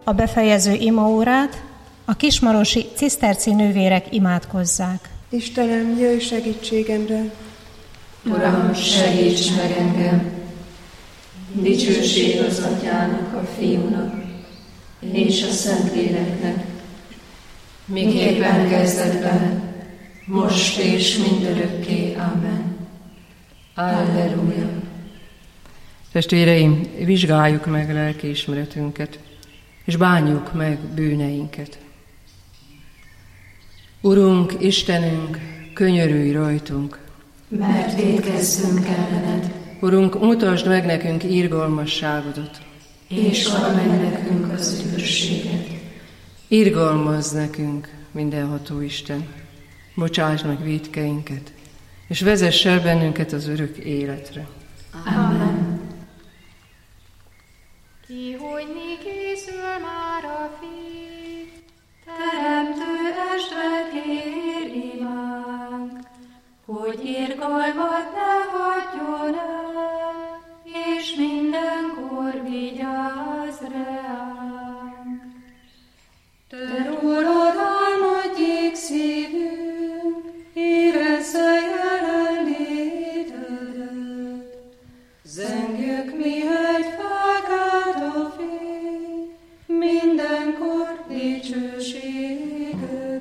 a befejező imaórát, a kismarosi ciszterci nővérek imádkozzák. Istenem, jöjj segítségemre! Uram, segíts meg engem! Dicsőség az Atyának, a Fiúnak és a Szentléleknek, miképpen kezdetben, most és mindörökké. Amen. Alleluja. Testvéreim, vizsgáljuk meg lelkiismeretünket, és bánjuk meg bűneinket. Urunk, Istenünk, könyörülj rajtunk, mert vétkezzünk ellened. Urunk, mutasd meg nekünk irgalmasságodat, és add meg nekünk az üdvösséget. Irgalmazz nekünk, mindenható Isten, bocsáss meg vétkeinket, és vezess el bennünket az örök életre. Amen. Kihogyni készül már a Fiú, Teremtő estre kér imánk, hogy irgalmat ne hagyjon el, és mindenkor vigyázz ránk. Te rólad álmodjék szívünk, érezze jelenlétedet. Zengjük mi egy felkelt a fény, mindenkor dicsőségedet.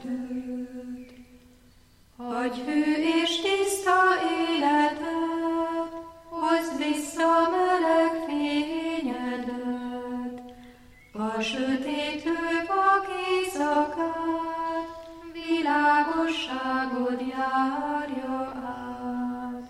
Adj hű és tiszta életet, hozd vissza meleg fényedet, a sötétlő vak éjszakát, világosságod járja át.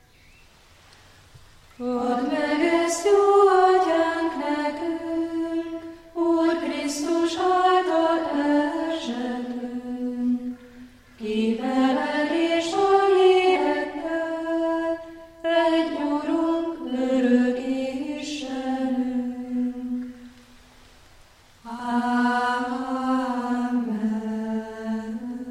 Add meg ezt, jó Atyánk, nekünk, Úr Krisztus által esetünk, ki veled és a lélekkel, egy Urunk, örök Istenünk. Amen.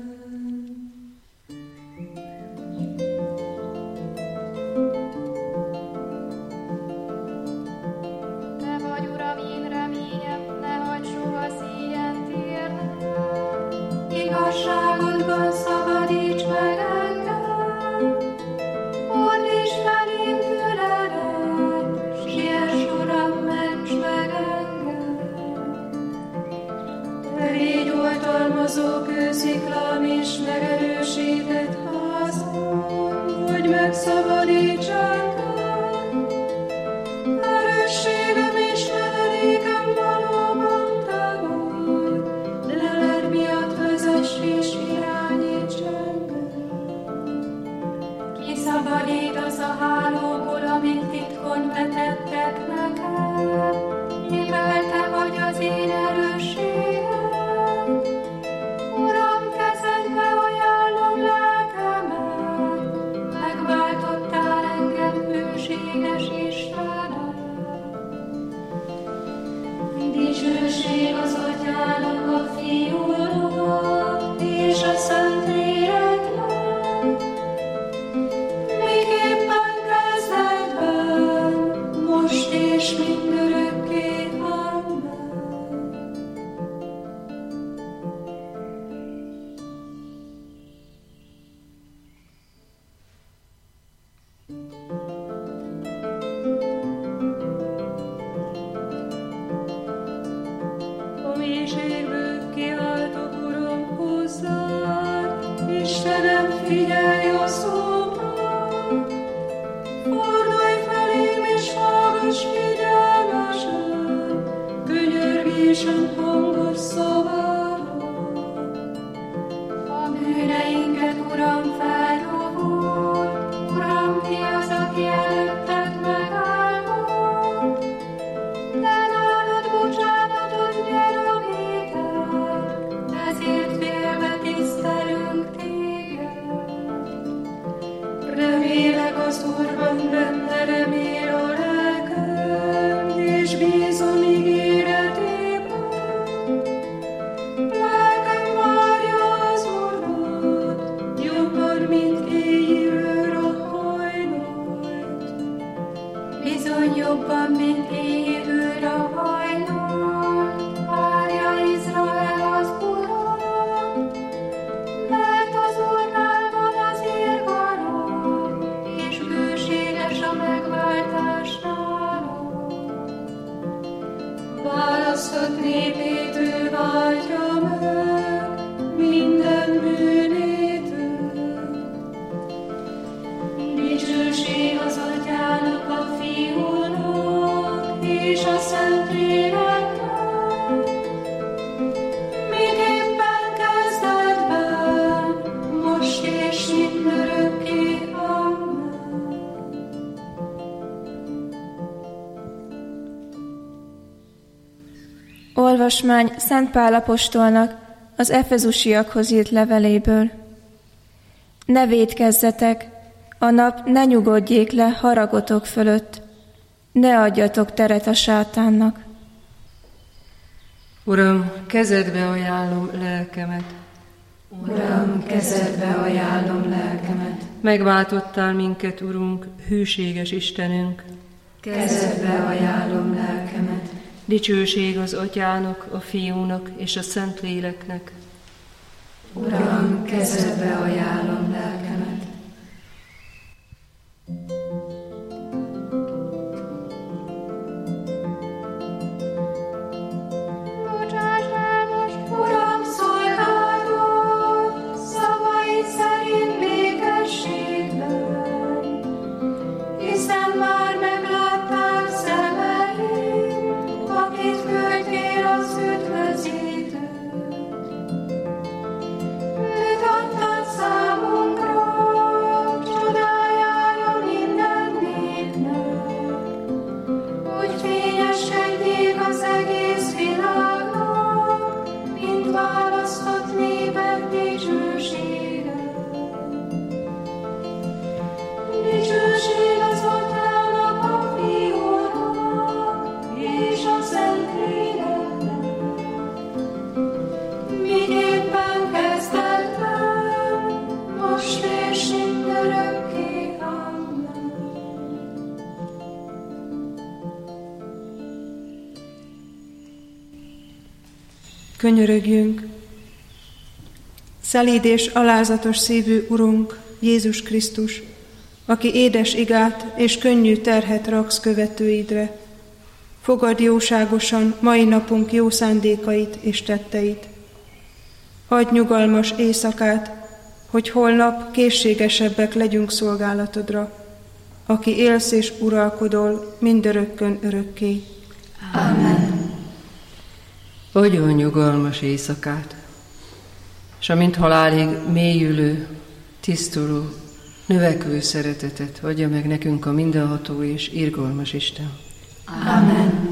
Te vagy, Uram, én reményem, ne hagyd soha szíjen térnem. Igazságodban szabadíts meg engem, fordíts felém füledet, siess, Uram, ments meg engem. Te légy oltalmazó kősziklám és megerősített házam, hogy megszabadíts engem. Erősségem és menedékem valóban te vagy, leled miatt vezess és irányíts engem. Kiszabadítasz a hálóból, amit titkon vetettek nekem, mivel te vagy az én erősségem. Uram, kezedbe ajánlom lelkemet, megváltottál engem, hűséges Istenem. Dicsőség az Atyának, a Fiúnak és a Szentléleknek, miképpen kezdetben, most és mindörökké. Amen. A mélységből kiáltok, választott népét ő váltja meg minden bűnétől. Dicsőség az Atyának, a Fiúnak és a Szentléleknek, miképpen kezdetben, most és mindörökké. Amen. Olvasmány Szent Pál apostolnak az efezusiakhoz írt leveléből. Ne vétkezzetek, a nap ne nyugodjék le haragotok fölött, ne adjatok teret a sátánnak. Uram, kezedbe ajánlom lelkemet. Uram, kezedbe ajánlom lelkemet. Megváltottál minket, Urunk, hűséges Istenünk. Kezedbe ajánlom lelkemet. Dicsőség az Atyának, a Fiúnak és a Szentléleknek. Uram, kezedbe ajánlom lelkemet. Bocsáss el most, Uram, szolgálod, szavaid szerint békességben, hiszen már meglátták szemeim, akit küldtél az üdvözítőt. Őt adtad számunkra, csodájára minden népnek, hogy fényeskedjék az egész világnak, mint választott népek dicsősége. Dicsőség az Atyának, a Fiúnak és a Szentléleknek, miképpen kezdetben, most és mindörökké. Amen. Könyörögjünk! Szelíd és alázatos szívű Urunk, Jézus Krisztus, aki édes igát és könnyű terhet raksz követőidre, fogadd jóságosan mai napunk jó szándékait és tetteit. Hadd nyugalmas éjszakát, hogy holnap készségesebbek legyünk szolgálatodra, aki élsz és uralkodol mindörökkön örökké. Amen. Adjon nyugalmas éjszakát, s amint halálig mélyülő, tisztuló, növekvő szeretetet adja meg nekünk a mindenható és irgalmas Isten. Amen.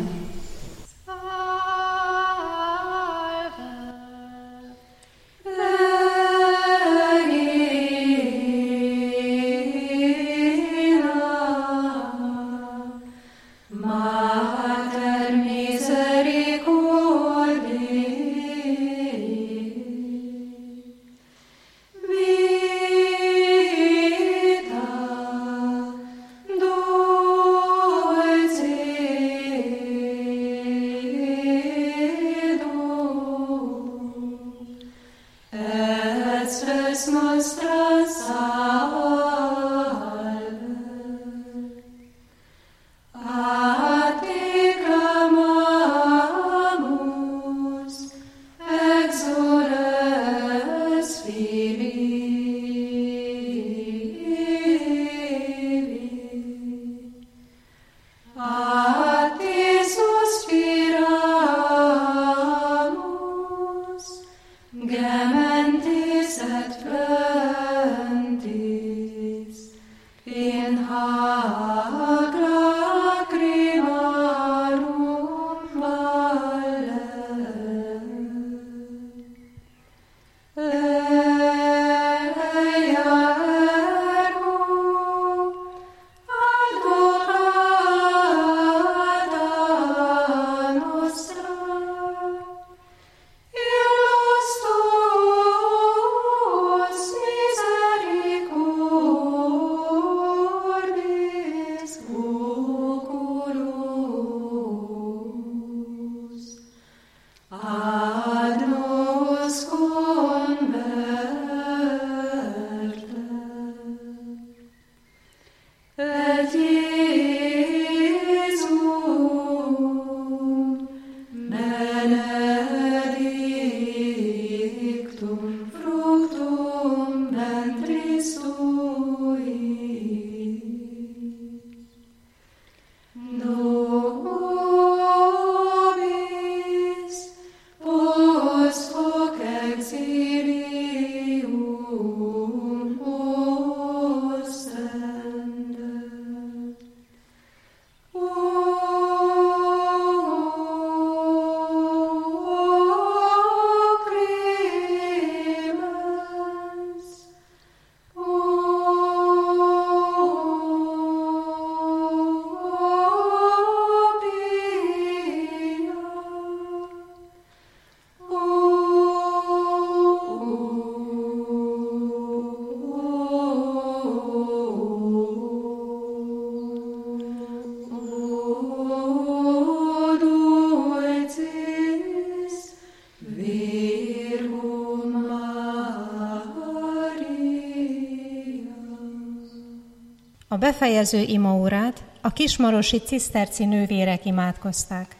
befejező imaórát a kismarosi ciszterci nővérek imádkozták.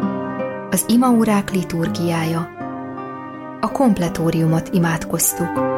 Az imaórák liturgiája. A kompletóriumot imádkoztuk.